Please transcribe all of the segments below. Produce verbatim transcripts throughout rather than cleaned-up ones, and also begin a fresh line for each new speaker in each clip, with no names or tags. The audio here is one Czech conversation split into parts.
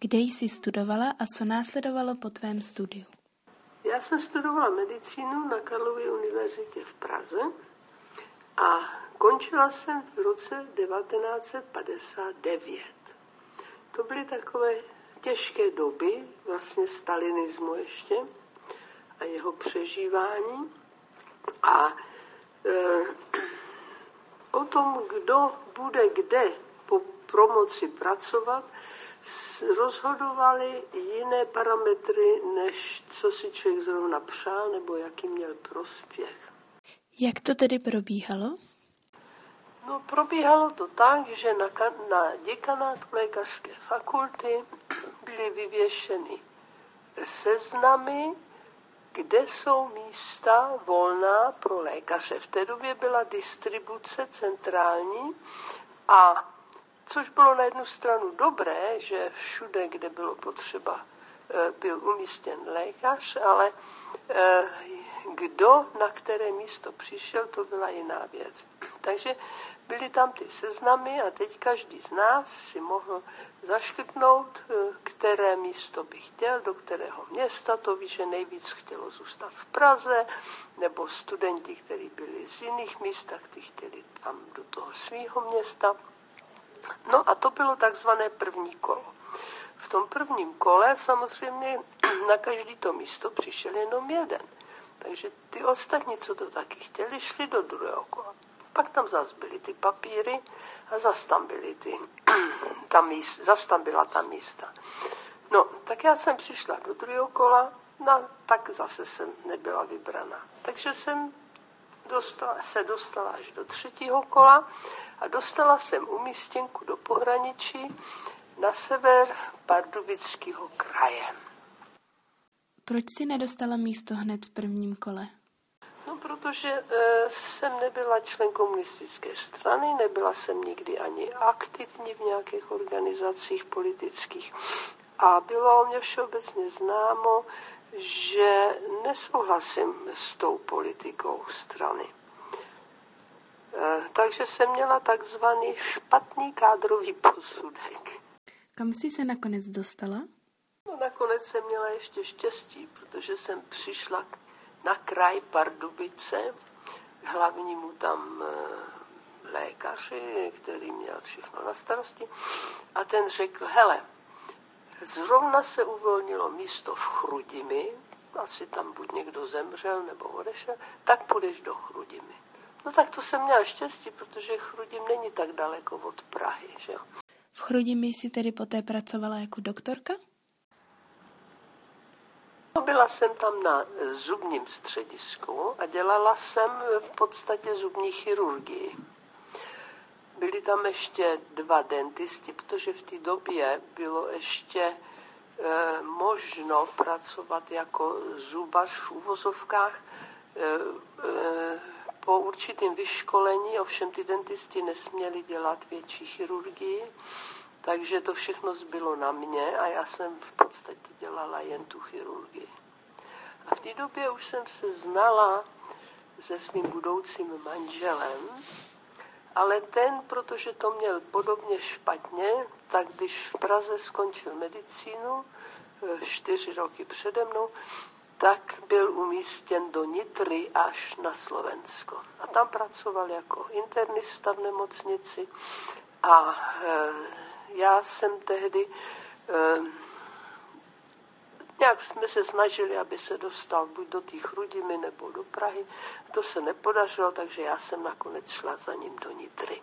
Kde jsi studovala a co následovalo po tvém studiu?
Já jsem studovala medicínu na Karlově univerzitě v Praze a končila jsem v roce devatenáct set padesát devět. To byly takové těžké doby, vlastně stalinismu ještě a jeho přežívání. A e, o tom, kdo bude kde po promoci pracovat, rozhodovali jiné parametry, než co si člověk zrovna přál nebo jaký měl prospěch.
Jak to tedy probíhalo?
No, probíhalo to tak, že na, na děkanátu lékařské fakulty byly vyvěšeny seznamy, kde jsou místa volná pro lékaře. V té době byla distribuce centrální, a což bylo na jednu stranu dobré, že všude, kde bylo potřeba, byl umístěn lékař, ale kdo na které místo přišel, to byla jiná věc. Takže byly tam ty seznamy a teď každý z nás si mohl zaškrtnout, které místo by chtěl, do kterého města. To ví, že nejvíc chtělo zůstat v Praze, nebo studenti, kteří byli z jiných míst, tak ty chtěli tam do toho svého města. No a to bylo takzvané první kolo. V tom prvním kole samozřejmě na každé to místo přišel jenom jeden. Takže ty ostatní, co to taky chtěli, šli do druhého kola. Pak tam zas byly ty papíry a zas tam byly ty, ta místa, zas tam byla ta místa. No, tak já jsem přišla do druhého kola, no, tak zase jsem nebyla vybraná. Takže jsem dostala, se dostala až do třetího kola a dostala jsem umístěnku do pohraničí na sever Pardubického kraje.
Proč si nedostala místo hned v prvním kole?
No, protože e, jsem nebyla člen komunistické strany, nebyla jsem nikdy ani aktivní v nějakých organizacích politických a bylo o mě všeobecně známo, že nesouhlasím s tou politikou strany. E, takže jsem měla takzvaný špatný kádrový posudek.
Kam jsi se nakonec dostala?
No, nakonec jsem měla ještě štěstí, protože jsem přišla na kraj Pardubice, k hlavnímu tam e, lékaři, který měl všechno na starosti, a ten řekl, hele, zrovna se uvolnilo místo v Chrudimi, asi tam buď někdo zemřel nebo odešel, tak půjdeš do Chrudimi. No tak to jsem měla štěstí, protože Chrudim není tak daleko od Prahy, že jo.
V Chrudimi jsi tedy poté pracovala jako doktorka?
Byla jsem tam na zubním středisku a dělala jsem v podstatě zubní chirurgii. Byli tam ještě dva dentisti, protože v té době bylo ještě e, možno pracovat jako zubař v uvozovkách e, e, po určitém vyškolení, ovšem ty dentisti nesměli dělat větší chirurgii, takže to všechno zbylo na mě a já jsem v podstatě dělala jen tu chirurgii. A v té době už jsem se znala se svým budoucím manželem, ale ten, protože to měl podobně špatně, tak když v Praze skončil medicínu, čtyři roky přede mnou, tak byl umístěn do Nitry až na Slovensko. A tam pracoval jako internista v nemocnici a e, já jsem tehdy, e, nějak jsme se snažili, aby se dostal buď do té Chrudimi nebo do Prahy. To se nepodařilo, takže já jsem nakonec šla za ním do Nitry.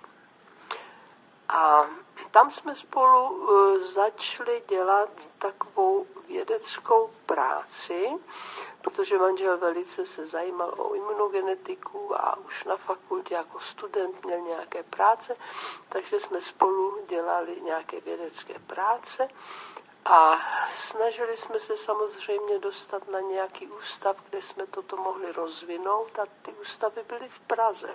A tam jsme spolu uh, začali dělat takovou vědeckou práci, protože manžel velice se zajímal o imunogenetiku a už na fakultě jako student měl nějaké práce, takže jsme spolu dělali nějaké vědecké práce a snažili jsme se samozřejmě dostat na nějaký ústav, kde jsme toto mohli rozvinout, a ty ústavy byly v Praze.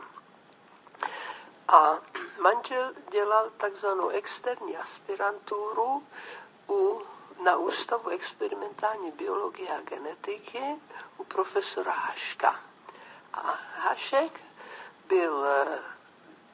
A manžel dělal takzvanou externí aspiranturu u, na Ústavu experimentální biologie a genetiky u profesora Haška. A Hašek byl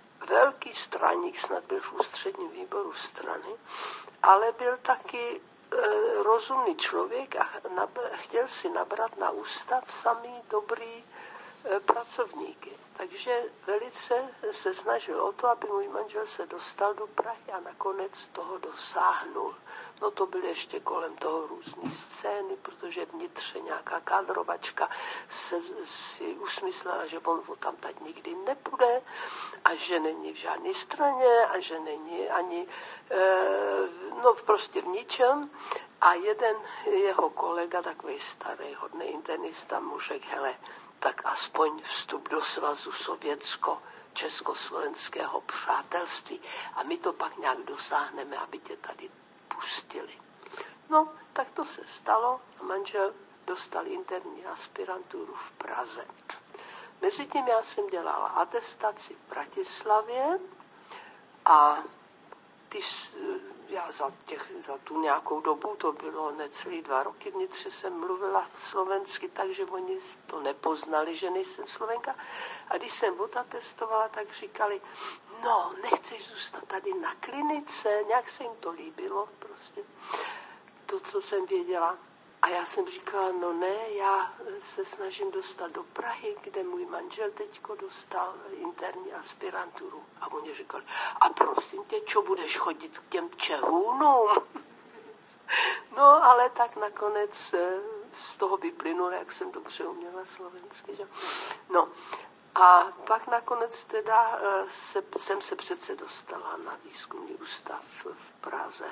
velký straník, snad byl v ústředním výboru strany, ale byl taky rozumný člověk a chtěl si nabrat na ústav samý dobrý pracovníky. Takže velice se snažil o to, aby můj manžel se dostal do Prahy a nakonec toho dosáhnul. No to byly ještě kolem toho různé scény, protože vnitře nějaká kádrovačka se si usmyslela, že on tam teď nikdy nebude a že není v žádné straně a že není ani, no prostě v ničem. A jeden jeho kolega, takový starý hodný internista, mu řekl, hele, tak aspoň vstup do Svazu sovětsko-československého přátelství a my to pak nějak dosáhneme, aby tě tady pustili. No, tak to se stalo a manžel dostal interní aspiranturu v Praze. Mezitím já jsem dělala atestaci v Bratislavě a když já za, těch, za tu nějakou dobu, to bylo necelý dva roky, vnitř jsem mluvila slovensky, takže oni to nepoznali, že nejsem Slovenka. A když jsem odatestovala, tak říkali, no, nechceš zůstat tady na klinice, nějak se jim to líbilo, prostě to, co jsem věděla. A já jsem říkala, no ne, já se snažím dostat do Prahy, kde můj manžel teďko dostal interní aspiranturu. A oni říkali, a prosím tě, čo budeš chodit k těm Čehůnům? No, ale tak nakonec z toho vyplynulo, jak jsem dobře uměla slovensky. Že? No, a pak nakonec teda se, jsem se přece dostala na výzkumný ústav v Praze.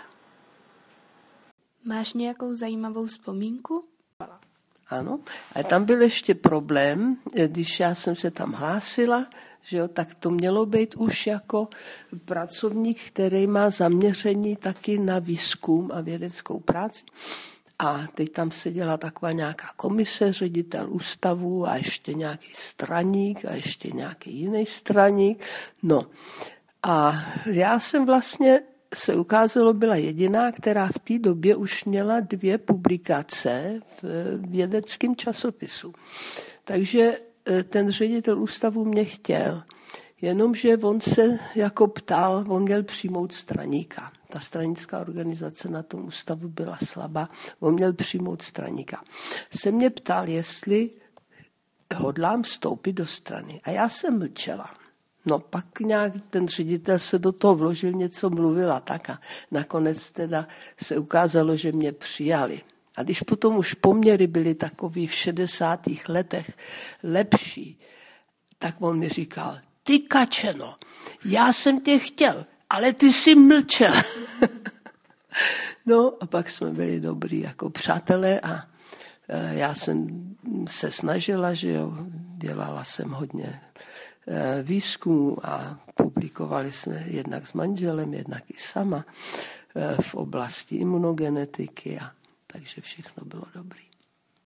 Máš nějakou zajímavou vzpomínku?
Ano, a tam byl ještě problém, když já jsem se tam hlásila, že jo, tak to mělo být už jako pracovník, který má zaměření taky na výzkum a vědeckou práci. A teď tam seděla taková nějaká komise, ředitel ústavu a ještě nějaký straník a ještě nějaký jiný straník. No a já jsem vlastně se ukázalo, byla jediná, která v té době už měla dvě publikace v vědeckém časopisu. Takže ten ředitel ústavu mě chtěl, jenomže on se jako ptal, on měl přijmout straníka. Ta stranická organizace na tom ústavu byla slabá, on měl přijmout straníka. Se mě ptal, jestli hodlám vstoupit do strany. A já jsem mlčela. No pak nějak ten ředitel se do toho vložil, něco mluvil a tak a nakonec teda se ukázalo, že mě přijali. A když potom už poměry byly takový v šedesátých letech lepší, tak on mi říkal, ty Kačeno, já jsem tě chtěl, ale ty jsi mlčel. No a pak jsme byli dobrý jako přátelé a já jsem se snažila, že jo, dělala jsem hodně výzkumu a publikovali jsme jednak s manželem, jednak i sama v oblasti imunogenetiky a takže všechno bylo dobré.